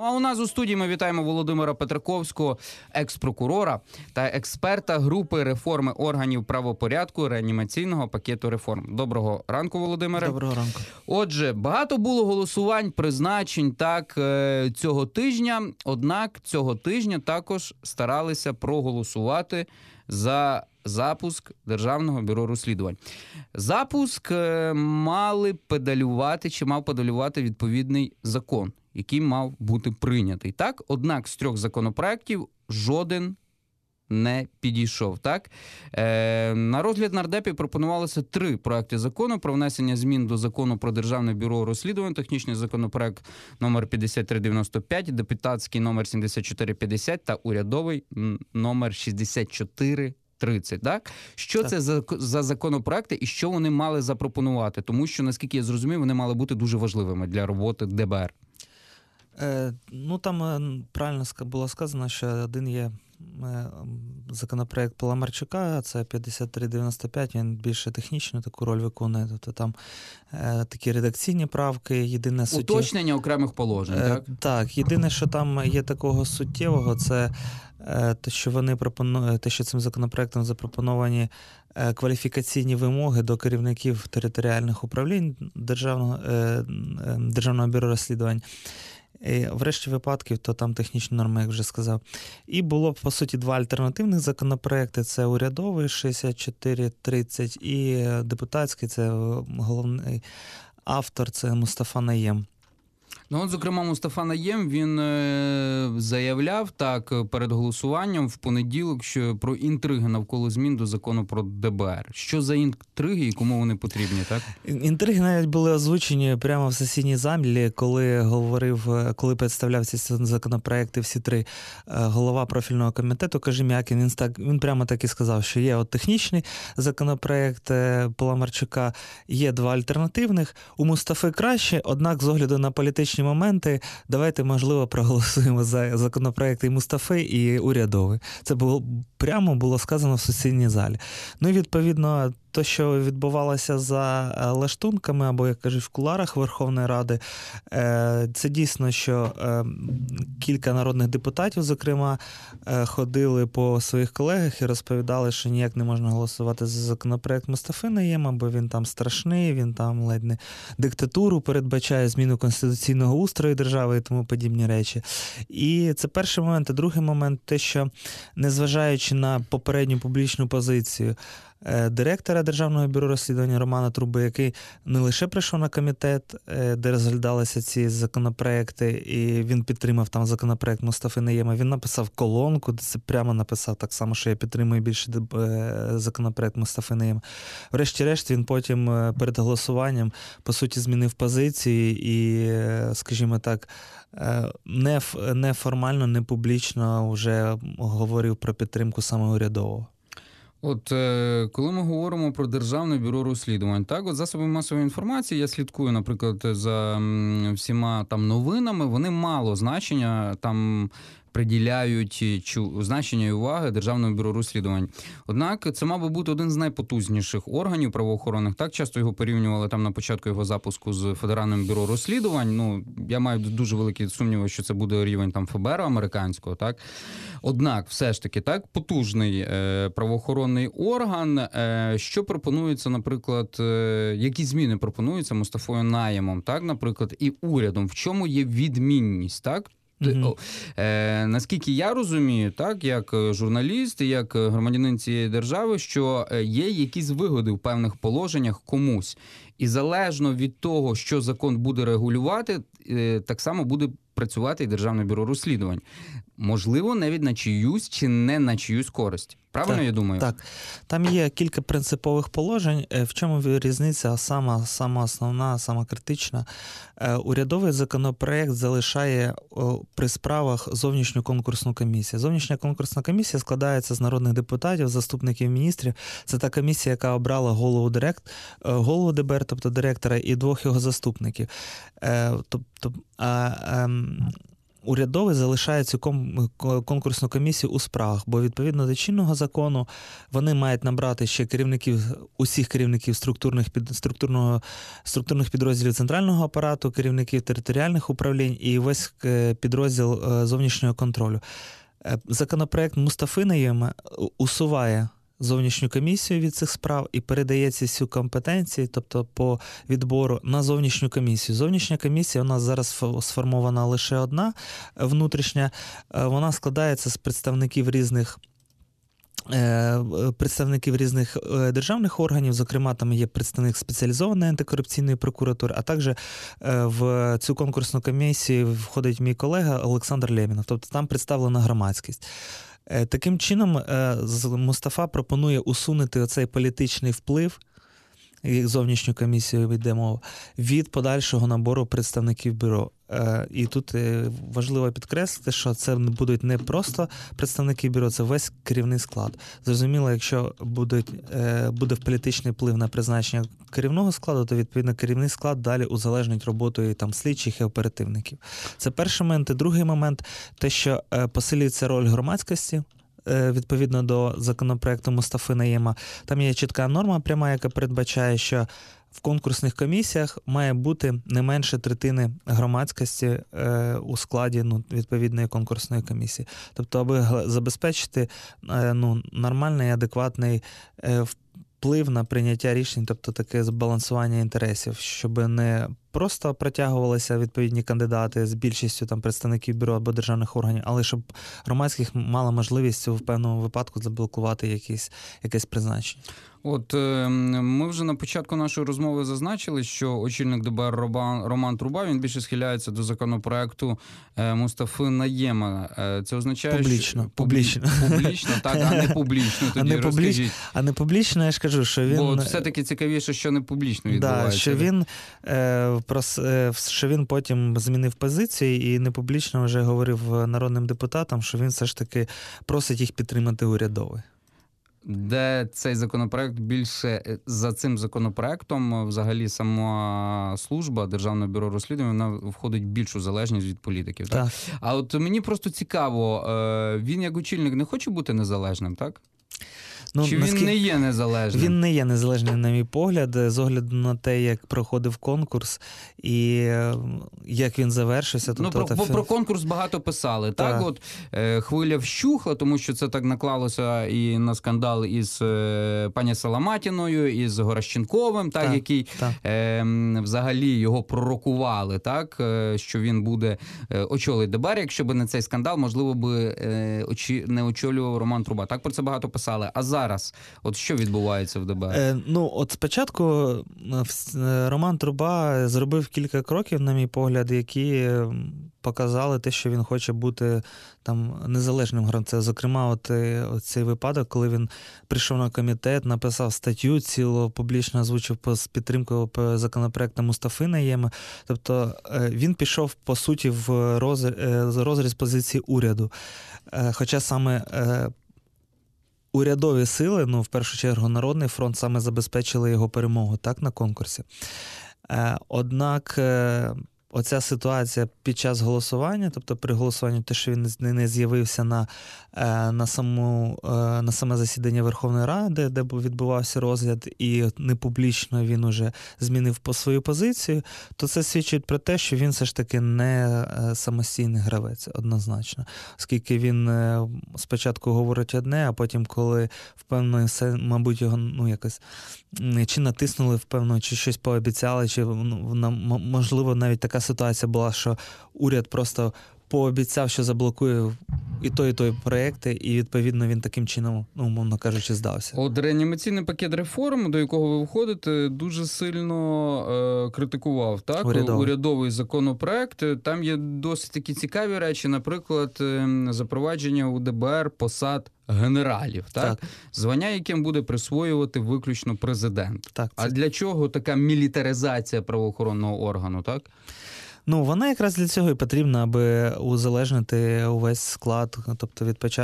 А у нас у студії ми вітаємо Володимира Петраковського, екс-прокурора та експерта групи реформи органів правопорядку реанімаційного пакету реформ. Доброго ранку, Володимире. Доброго ранку. Отже, багато було голосувань, призначень цього тижня, однак цього тижня також старалися проголосувати за запуск Державного бюро розслідувань. Запуск мав педалювати відповідний закон, який мав бути прийнятий. Так? Однак з 3 законопроєктів жоден не підійшов. Так? На розгляд нардепів пропонувалося 3 проекти закону про внесення змін до Закону про Державне бюро розслідувань, технічний законопроект номер 5395, депутатський номер 7450 та урядовий номер 6430. Так? Що це за законопроекти і що вони мали запропонувати? Тому що, наскільки я зрозумів, вони мали бути дуже важливими для роботи ДБР. Там правильно було сказано, що один є законопроект Паламарчука, це 5395, він більше технічну таку роль виконує, тобто там такі редакційні правки, єдине уточнення окремих положень, так? Так, єдине, що там є такого суттєвого, це те, що вони пропонують, те, що цим законопроектом запропоновані кваліфікаційні вимоги до керівників територіальних управлінь Державного бюро розслідувань. І в решті випадків, то там технічні норми, як вже сказав. І було, по суті, 2 альтернативних законопроекти. Це урядовий 6430 і депутатський, це головний автор, це Мустафа Найєм. Зокрема, Мустафа Найєм, він заявляв перед голосуванням в понеділок, що про інтриги навколо змін до закону про ДБР. Що за інтриги і кому вони потрібні, так? Інтриги навіть були озвучені прямо в сесійній залі, коли представляв ці законопроекти всі 3 голова профільного комітету Кожем'якін. Він прямо так і сказав, що є технічний законопроект Паламарчука, є 2 альтернативних. У Мустафи краще, однак з огляду на політичні моменти, давайте, можливо, проголосуємо за законопроекти і Мустафи, і урядовий. Це було сказано в сесійній залі. І, відповідно, те, що відбувалося за лаштунками, або, як кажуть, в кулуарах Верховної Ради, це дійсно, що кілька народних депутатів, зокрема, ходили по своїх колегах і розповідали, що ніяк не можна голосувати за законопроект Мустафи Найєма, бо він там страшний, він там ледь не диктатуру передбачає, зміну конституційного устрою держави і тому подібні речі. І це перший момент. А другий момент те, що, незважаючи на попередню публічну позицію директора Державного бюро розслідування Романа Труби, який не лише прийшов на комітет, де розглядалися ці законопроекти, і він підтримав там законопроект Мустафи Найєма, він написав колонку, де це прямо написав так само, що я підтримую більше законопроект Мустафи Найєма. Врешті-решт він потім перед голосуванням, по суті, змінив позиції і, скажімо так, не формально, не публічно вже говорив про підтримку саме урядового. Коли ми говоримо про Державне бюро розслідувань, засоби масової інформації, я слідкую, наприклад, за всіма там новинами, вони мало значення там приділяють значення і уваги Державному бюро розслідувань. Однак це мав би бути один з найпотужніших органів правоохоронних. Так часто його порівнювали там на початку його запуску з Федеральним бюро розслідувань. Я маю дуже великі сумніви, що це буде рівень там ФБР американського, так? Однак, все ж таки, так, потужний правоохоронний орган. Що пропонується, наприклад, які зміни пропонуються Мустафою Найємом, так, наприклад, і урядом? В чому є відмінність, так? Наскільки я розумію, так, як журналіст і як громадянин цієї держави, що є якісь вигоди в певних положеннях комусь. І залежно від того, що закон буде регулювати, так само буде працювати і Державне бюро розслідувань. Можливо, навіть на чиюсь чи не на чиюсь користь. Правильно, я думаю? Так. Там є кілька принципових положень. В чому різниця сама основна, сама критична? Урядовий законопроект залишає при справах зовнішню конкурсну комісію. Зовнішня конкурсна комісія складається з народних депутатів, заступників міністрів. Це та комісія, яка обрала голову ДБР, тобто директора, і 2 його заступників. урядовий залишає цю конкурсну комісію у справах, бо відповідно до чинного закону вони мають набрати ще усіх керівників структурних підрозділів центрального апарату, керівників територіальних управлінь і весь підрозділ зовнішнього контролю. Законопроект Мустафи Найєма усуває зовнішню комісію від цих справ і передає ці всю компетенції, тобто по відбору, на зовнішню комісію. Зовнішня комісія у нас зараз сформована лише одна, внутрішня. Вона складається з представників різних державних органів, зокрема, там є представник спеціалізованої антикорупційної прокуратури, а також в цю конкурсну комісію входить мій колега Олександр Лємінов, тобто там представлена громадськість. Таким чином, Мустафа пропонує усунути оцей політичний вплив, як зовнішню комісію йде мова, від подальшого набору представників бюро. І тут важливо підкреслити, що це будуть не просто представники бюро, це весь керівний склад. Зрозуміло, якщо буде політичний вплив на призначення керівного складу, то, відповідно, керівний склад далі узалежнить роботою там слідчих і оперативників. Це перший момент. І другий момент – те, що посилюється роль громадськості, відповідно до законопроекту Мустафи Найєма. Там є чітка норма пряма, яка передбачає, що в конкурсних комісіях має бути не менше третини громадськості у складі відповідної конкурсної комісії. Тобто, аби забезпечити нормальний, адекватний вплив на прийняття рішень, тобто таке збалансування інтересів, щоб не просто протягувалися відповідні кандидати з більшістю там представників бюро або державних органів, але щоб громадських мала можливість в певному випадку заблокувати якесь призначення. От ми вже на початку нашої розмови зазначили, що очільник ДБР Роман Труба, він більше схиляється до законопроекту Мустафи Найєма. Це означає, що... Публічно, так, а не публічно. Тоді розкажіть. А не публічно, я ж кажу, що він... Бо все-таки цікавіше, що не публічно відбувається. Що він потім змінив позиції і не публічно вже говорив народним депутатам, що він все ж таки просить їх підтримати урядовий. Де цей законопроект більше, за цим законопроектом взагалі сама служба Державного бюро розслідувань, вона входить в більшу залежність від політиків. Так? А от мені просто цікаво, він як очільник не хоче бути незалежним, так? Чи він не є незалежним? Він не є незалежним, на мій погляд, з огляду на те, як проходив конкурс і як він завершився. Про конкурс багато писали. Так, от хвиля вщухла, тому що це так наклалося і на скандал із пані Саламатіною, із Горощенковим, який взагалі його пророкували, так, що він буде очолить ДБР, якщо б не цей скандал, можливо, би не очолював Роман Труба. Так про це багато писали. А зараз, от що відбувається в ДБР? От спочатку Роман Труба зробив кілька кроків, на мій погляд, які показали те, що він хоче бути там незалежним гравцем. Зокрема, цей випадок, коли він прийшов на комітет, написав статтю, цілу публічно озвучив з підтримкою законопроекту Мустафи Найєма. Тобто він пішов, по суті, в розріз позиції уряду. Хоча саме урядові сили, в першу чергу Народний фронт, саме забезпечили його перемогу на конкурсі. Однак оця ситуація під час голосування, тобто при голосуванні, те, що він не з'явився на саме засідання Верховної Ради, де відбувався розгляд, і непублічно він уже змінив свою позицію, то це свідчить про те, що він все ж таки не самостійний гравець, однозначно. Оскільки він спочатку говорить одне, а потім, коли впевнено, мабуть, його якось чи натиснули впевнено, чи щось пообіцяли, чи можливо навіть така ситуація була, що уряд просто пообіцяв, що заблокує і той проєкти, і, відповідно, він таким чином, умовно кажучи, здався. От реанімаційний пакет реформ, до якого ви входите, дуже сильно критикував, так? Урядовий законопроект. Там є досить такі цікаві речі, наприклад, запровадження у ДБР посад генералів, так? Звання, яким буде присвоювати виключно президент. Так, А для чого така мілітаризація правоохоронного органу, так? Ну, вона якраз для цього і потрібна, аби узалежнити увесь склад, тобто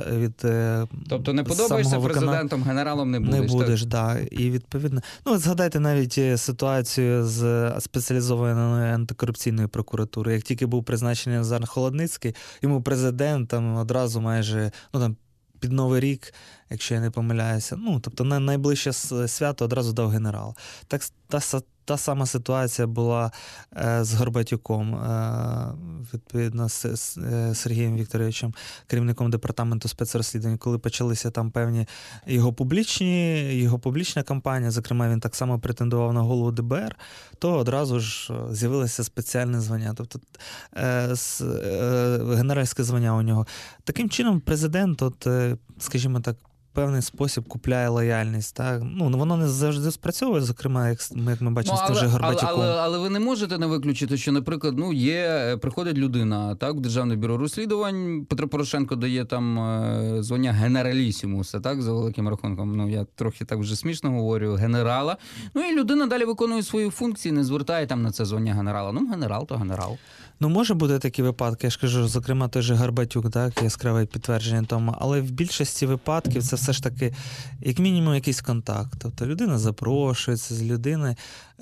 Тобто не подобаєшся президентом, генералом не будеш. Не будеш, так. Да. І відповідно, ну, згадайте навіть ситуацію з спеціалізованої антикорупційної прокуратури. Як тільки був призначений Назар Холодницький, йому президент там одразу майже, ну, там, під Новий рік, якщо я не помиляюся, ну, тобто на найближче свято одразу дав генерал. Так, та сама ситуація була з Горбатюком, відповідно, з Сергієм Вікторовичем, керівником департаменту спецрозслідувань, коли почалися там певні його публічна кампанія, зокрема, він так само претендував на голову ДБР, то одразу ж з'явилося спеціальне звання, тобто генеральське звання у нього. Таким чином, президент, скажімо так, певний спосіб купляє лояльність. Так? Ну, воно не завжди спрацьовує, зокрема, як ми бачимо з тим же Горбатюком. Але ви не можете не виключити, що, наприклад, приходить людина, так, в Державне бюро розслідувань, Петро Порошенко дає там звання генералісімуса, так, за великим рахунком, ну, я трохи так вже смішно говорю, генерала. Ну, і людина далі виконує свої функції, не звертає там на це звання генерала. Ну, генерал то генерал. Ну, може бути такі випадки, я ж кажу, зокрема, той же Горбатюк, так, яскраве підтвердження тому, але в більшості випадків це все ж таки, як мінімум, якийсь контакт. Тобто людина запрошується, з людини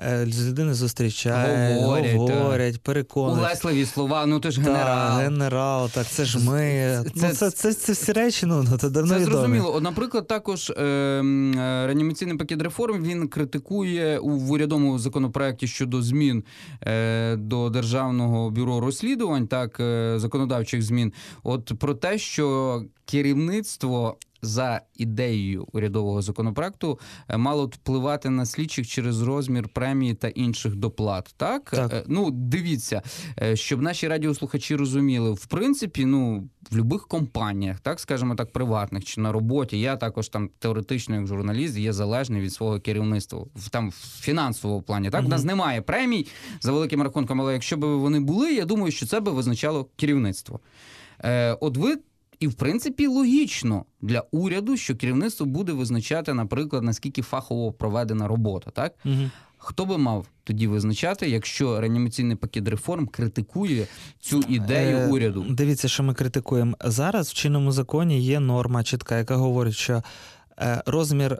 зустрічає, говорять, переконують. Улесливі слова, ну ти ж генерал. Так, генерал, так, це ж ми. Це всі речі, це давно відомі. Це зрозуміло. От, наприклад, також реанімаційний пакет реформ, він критикує в урядовому законопроекті щодо змін до Державного бюро розслідувань, так, законодавчих змін, от про те, що керівництво за ідеєю урядового законопроекту мало впливати на слідчих через розмір премії та інших доплат. Так? Ну, дивіться, щоб наші радіослухачі розуміли, в принципі, в будь-яких компаніях, так, скажімо так, приватних чи на роботі, я також там теоретично як журналіст є залежний від свого керівництва, в фінансовому плані. Так? У нас немає премій за великим рахунком, але якщо б вони були, я думаю, що це би визначало керівництво. От ви і, в принципі, логічно для уряду, що керівництво буде визначати, наприклад, наскільки фахово проведена робота, так? Хто би мав тоді визначати, якщо реанімаційний пакет реформ критикує цю ідею уряду? Дивіться, що ми критикуємо. Зараз в чинному законі є норма чітка, яка говорить, що розмір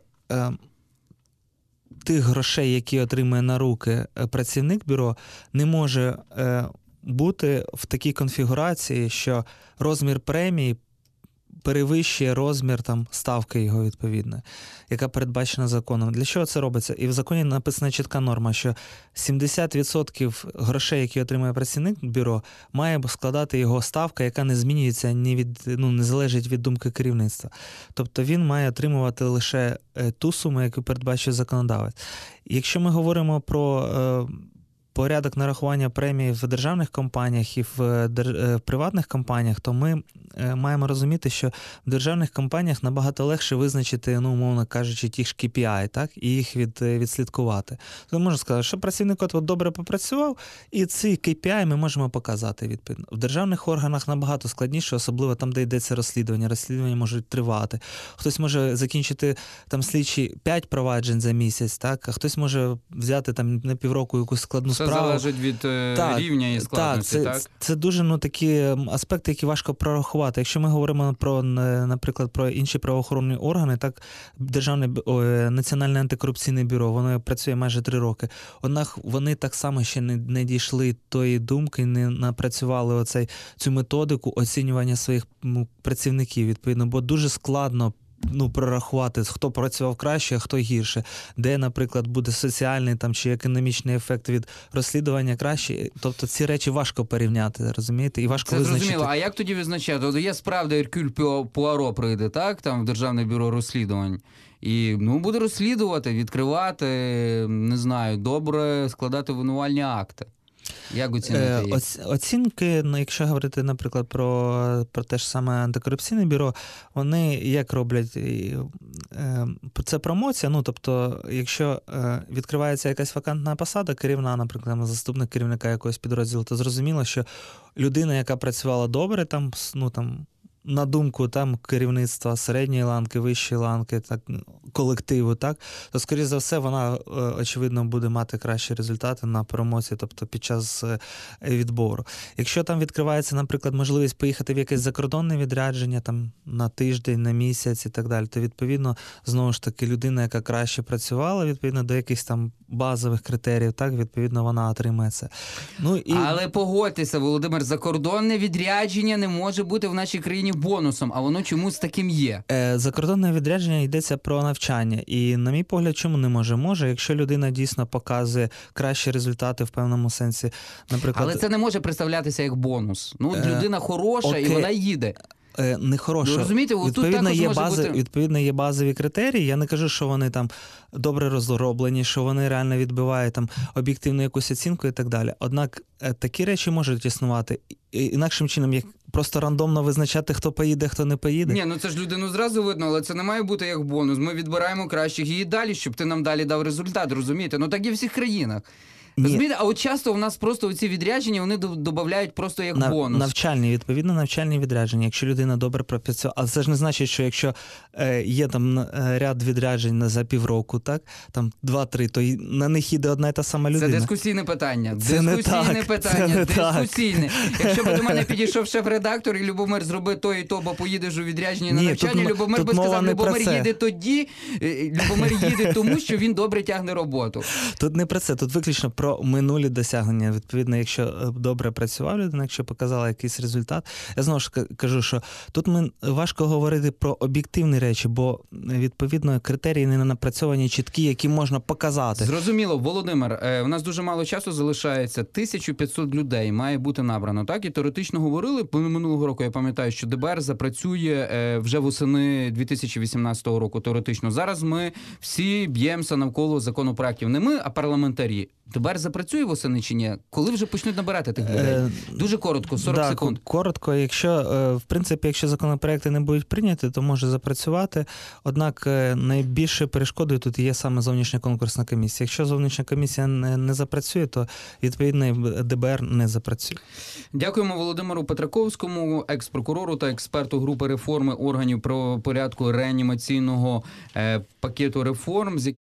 тих грошей, які отримує на руки працівник бюро, не може бути в такій конфігурації, що розмір премії перевищує розмір там ставки його відповідно, яка передбачена законом. Для чого це робиться? І в законі написана чітка норма, що 70% грошей, які отримує працівник бюро, має складати його ставка, яка не змінюється не залежить від думки керівництва. Тобто він має отримувати лише ту суму, яку передбачує законодавець. Якщо ми говоримо про порядок нарахування премій в державних компаніях і в приватних компаніях, то ми маємо розуміти, що в державних компаніях набагато легше визначити, умовно кажучи, ті ж KPI, так, і їх відслідкувати. То можна сказати, що працівник добре попрацював, і ці KPI ми можемо показати відповідно. В державних органах набагато складніше, особливо там, де йдеться розслідування. Розслідування можуть тривати. Хтось може закінчити там слідчі 5 проваджень за місяць, так, а хтось може взяти там на півроку якусь складну справу. Це залежить від рівня і складності, так? Це дуже такі аспекти, які важко прорахувати. Якщо ми говоримо про, наприклад, про інші правоохоронні органи, так, Національне антикорупційне бюро, воно працює майже 3 роки. Однак вони так само ще не дійшли тої думки, не напрацювали цю методику оцінювання своїх працівників, відповідно, бо дуже складно прорахувати, хто працював краще, а хто гірше, де, наприклад, буде соціальний там чи економічний ефект від розслідування краще. Тобто ці речі важко порівняти, розумієте? І важко визначити. Це зрозуміло. А як тоді визначати? От є справді Еркюль Пуаро прийде, так, там в Державне бюро розслідувань. І буде розслідувати, відкривати, не знаю, добре складати винувальні акти. Як оцінити їх? Оцінки, якщо говорити, наприклад, про те ж саме антикорупційне бюро, вони як роблять? Це промоція, тобто, якщо відкривається якась вакантна посада, керівна, наприклад, заступник керівника якогось підрозділу, то зрозуміло, що людина, яка працювала добре, на думку там керівництва середньої ланки, вищої ланки, так, колективу, так, то, скоріше за все, вона, очевидно, буде мати кращі результати на перемоці, тобто під час відбору. Якщо там відкривається, наприклад, можливість поїхати в якесь закордонне відрядження там, на тиждень, на місяць і так далі, то, відповідно, знову ж таки, людина, яка краще працювала, відповідно, до якихось там базових критеріїв, так, відповідно, вона отримає це. Ну, і... Але погодьтеся, Володимир, закордонне відрядження не може бути в нашій країні бонусом, а воно чомусь таким є. Закордонне відрядження йдеться про навчання. І, на мій погляд, чому не може? Може, якщо людина дійсно показує кращі результати в певному сенсі, наприклад... Але це не може представлятися як бонус. Ну, людина хороша, і вона їде. Не хороша. Ну, розумієте, відповідно, є базові критерії. Я не кажу, що вони там добре розроблені, що вони реально відбивають там об'єктивну якусь оцінку і так далі. Однак такі речі можуть існувати інакшим чином, як просто рандомно визначати, хто поїде, хто не поїде. Ні, ну це ж людину зразу видно, але це не має бути як бонус. Ми відбираємо кращих і далі, щоб ти нам далі дав результат, розумієте? Ну так і в всіх країнах. Розумієте, а от часто у нас просто ці відрядження, вони додають просто як бонус. Навчальні відрядження. Якщо людина добре пропрацює, але це ж не значить, що якщо є там ряд відряджень за півроку, так, там 2-3, то на них їде одна і та сама людина. Це дискусійне питання. Це Дискусійне. Якщо б до мене підійшов шеф-редактор і Любомир, зроби то і то, бо поїдеш у відрядження на навчання, Любомир би сказав, Любомир їде тоді, Любомир їде тому, що він добре тягне роботу. Тут не про це, тут виключно про минулі досягнення. Відповідно, якщо добре працював людина, якщо показала якийсь результат. Я знову ж кажу, що тут важко говорити про об'єктивні речі, бо, відповідно, критерії не напрацьовані чіткі, які можна показати. Зрозуміло. Володимир, у нас дуже мало часу залишається. 1500 людей має бути набрано, так? І теоретично говорили, минулого року, я пам'ятаю, що ДБР запрацює вже восени 2018 року, теоретично. Зараз ми всі б'ємося навколо законопроектів. Не ми, а парламентарі. ДБР запрацює восени чи ні? Коли вже почнуть набирати тих людей? Дуже коротко, 40 секунд. Коротко. В принципі, якщо законопроекти не будуть прийняті, то може запрацювати. Однак найбільшою перешкодою тут є саме зовнішня конкурсна комісія. Якщо зовнішня комісія не запрацює, то відповідно ДБР не запрацює. Дякуємо Володимиру Петраковському, екс-прокурору та експерту групи реформи органів правопорядку реанімаційного пакету реформ.